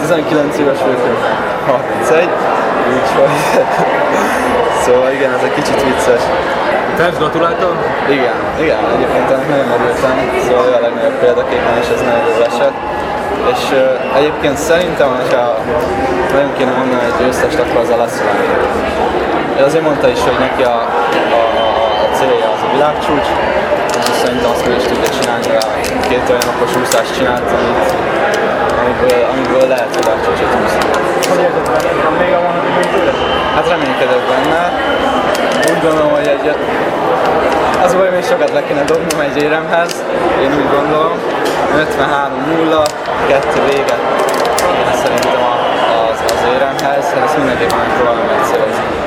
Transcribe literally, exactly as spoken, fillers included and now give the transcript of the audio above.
tizenkilenc éves vagyok, harmincegy, úgyhogy szóval igen, ez egy kicsit vicces. Te gratuláltam? Igen, igen, egyébként ennek nagyon örültem, szóval ő a legnagyobb példaképpen, és ez nagyon jól esett. És uh, egyébként szerintem, hogyha nagyon kéne mondani egy győztest, akkor az a Laszulán. Ő azért mondta is, hogy neki a, a, a célja az a világcsúcs, és szerintem azt meg is tudja csinálni, a két olyan okos úszást csinált, amit, amiből, amiből lehet világcsúcsot úszni. Hogy érzed benne? Még a van, hogy tőle? Hát reménykedek benne. Úgy gondolom, hogy egy, az a baj, hogy sokat le kéne dobnom egy éremhez, én úgy gondolom. ötvenhárom nulla, kettő vége. Én szerintem az, az éremhez, hát ezt mindenképpen megpróbálom megcélozni.